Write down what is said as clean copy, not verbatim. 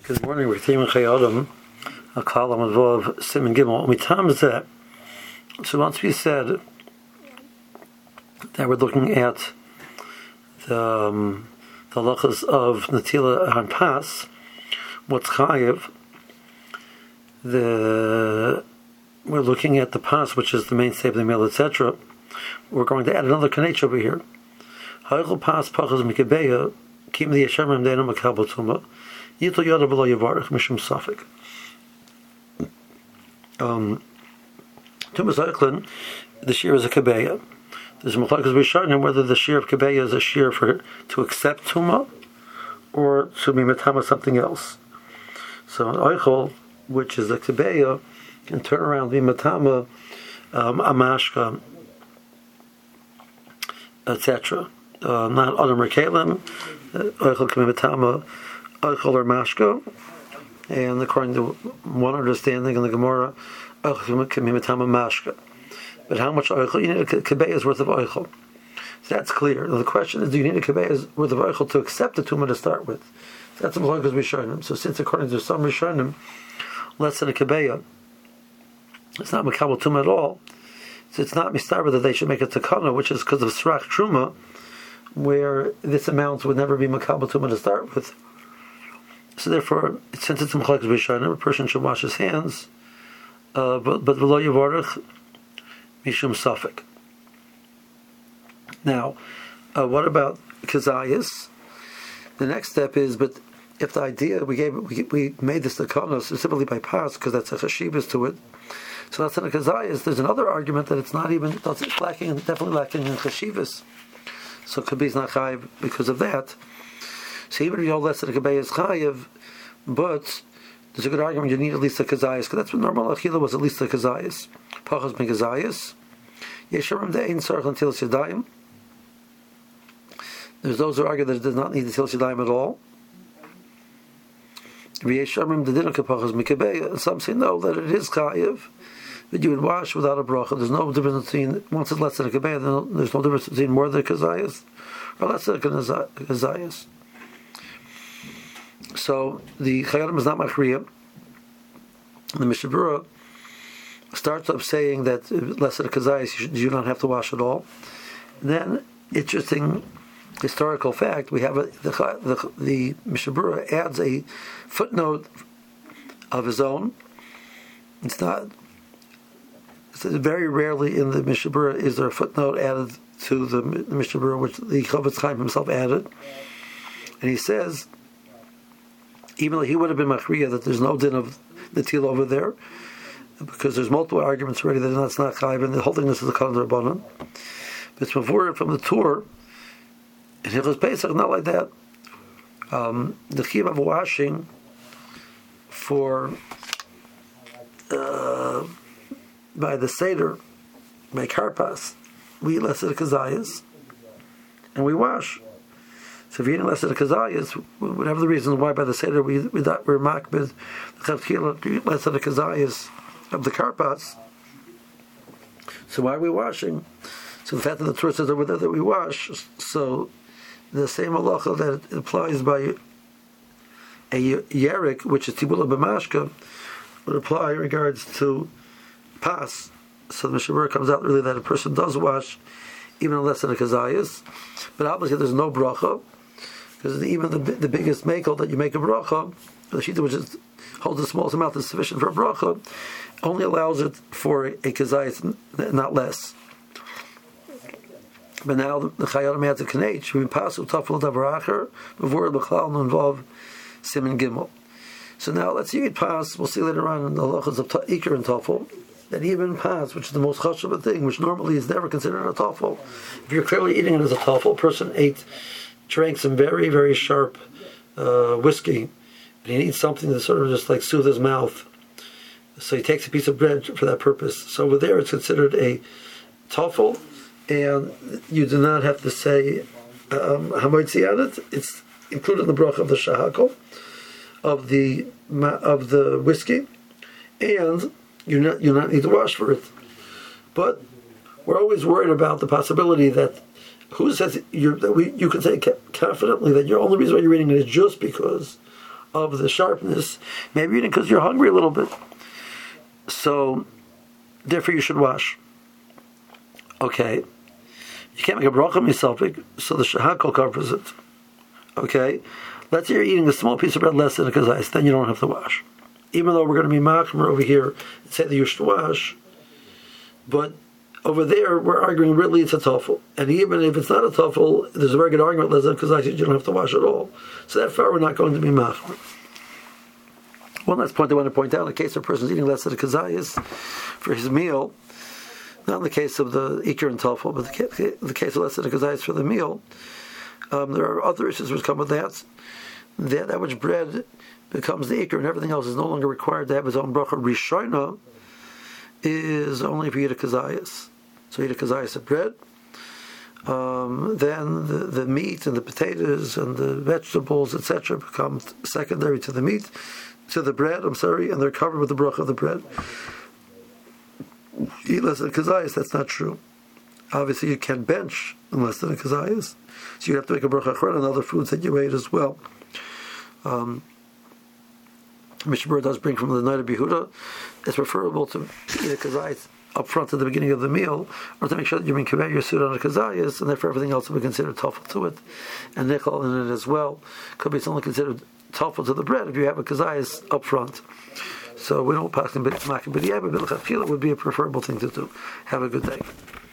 Good morning. We're Thema Chayodam, a column of Simon Gimel. Mitam is that. So once we said that we're looking at the halachas of Natila and Pas, what's chayiv, we're looking at the Pas, which is the mainstay of the meal, etc. We're going to add another kanech over here. Ha'echel Pas pachas mikabeya kim the yeshamim deinu makabel tuma. Yitl yoda below yavarich mishum safek. Tumas Eichlin, the shear is a kabeya. There's a machlokes rishonim whether the shear of kabeya is a shear to accept tuma or to be metama something else. So an Eichel, which is a kabeya, can turn around be metama amashka, etc. Not adam rekalim. Eichel can be metama Eichel or mashka, and according to one understanding in the Gemara, Eichel can be metama mashka. But how much Eichel? You need a kabeya's worth of Eichel. So that's clear. Now the question is, do you need a kabeya's worth of Eichel to accept the tumah to start with? So that's a machlokes rishonim. So since according to some rishonim, less than a kabeya, it's not makabel tumah at all. So it's not mistarba that they should make a takana, which is because of srach truma, where this amount would never be makabel tumah to start with. So therefore, since it's a machlokes rishonim, a person should wash his hands, but below yavarich mishum safek. Now, what about kazayas? The next step is, but if the idea we made this takana specifically by pas because that's a chashivas to it, so that's in a kazayas. There's another argument that it's not even definitely lacking in chashivas. So kabi is not chayiv because of that. So even if you hold less than a kabeya is chayiv, but there's a good argument you need at least a kazayas because that's what normal achila was, at least a kazayas. Pachas min kazayas. Yesharim de'ein sarach until yadayim. There's those who argue that it does not need the til yadayim at all. V'yesharim dedinu kepachas min kabeya, and some say no, that it is chayiv, that you would wash without a bracha. There's no difference between, once it's less than a kabeya, there's no difference between more than a kazayas or less than a kazayas. So the Chayadim is not machriya. The Mishnah Berurah starts up saying that less than a kazayas you do not have to wash at all. And then, interesting historical fact, we have the Mishnah Berurah adds a footnote of his own. It's very rarely in the Mishnah Berurah is there a footnote added to the Mishnah Berurah, which the Chofetz Chaim himself added. And he says, even though he would have been machriya that there's no din of the til over there, because there's multiple arguments already that that's not chayiv, and the holding this is a kalender rabbanon. But it's before from the tour, and Hilchos Pesach not like that. The chiyuv of washing for by the seder, by karpas, we eat less than a kazayas, and we wash. So if you're eating less than a kazayas, whatever the reasons why by the seder we're makbid the chavchila to eat less than a kazayas of the karpas. So why are we washing? So the fact that the Torah says over there that we wash, so the same halacha that it applies by a yerik, which is tibula b'mashka, would apply in regards to pas. So the Mishnah Berurah comes out really that a person does wash even less than a kazayas, but obviously there's no bracha, because even the biggest mekel that you make a bracha, the shita which holds the smallest amount is sufficient for a bracha, only allows it for a kazayas, not less. But now the Chayadim adds a kanech, we pass utafel davaracher before the b'chlal to involve siman gimel. So now let's see it pass. We'll see later on in the halachas of ikar and tafel that even pas, which is the most chashuv thing, which normally is never considered a tafel. If you're clearly eating it as a tafel, a person drank some very, very sharp whiskey, and he needs something to sort of just like soothe his mouth. So he takes a piece of bread for that purpose. So over there it's considered a tafel, and you do not have to say hamoitzi on it. It's included in the bracha of the shahakol, of the whiskey, and you not need to wash for it. But we're always worried about the possibility that who says you can say confidently that your only reason why you're reading it is just because of the sharpness. Maybe you're eating because you're hungry a little bit. So, therefore you should wash. Okay. You can't make a bracha misafik, so the shahakol covers it. Okay. Let's say you're eating a small piece of bread less than a kazais, then you don't have to wash. Even though we're going to be machmer over here and say that you should wash, but over there we're arguing really it's a toffel. And even if it's not a toffel, there's a very good argument less than a kazais, you don't have to wash at all. So that far we're not going to be machmer. One last point I want to point out, in the case of a person eating less than a kazayas for his meal, not in the case of the ikar and toffel, but the case of less than a kazayas for the meal, there are other issues which come with that. That which bread becomes the ikar and everything else is no longer required to have its own bracha. Rishona is only if you eat a kazayas. So you eat a kazayas of bread, then the meat and the potatoes and the vegetables, etc., become secondary to the meat, to the bread, and they're covered with the bracha of the bread. Eat less than a kazayas, that's not true. Obviously you can bench in less than a kazayas, so you have to make a bracha achron on other foods that you ate as well. Mishnah does bring from the night of Yehuda, it's preferable to eat a kazayas up front at the beginning of the meal, or to make sure that you bring kibbeh your suit on a kazayas, and therefore everything else will be considered toffel to it, and nickel in it as well. Could be only considered toffel to the bread if you have a kazayas up front. So we don't pass in b'di'evah, but it would be a preferable thing to do. Have a good day.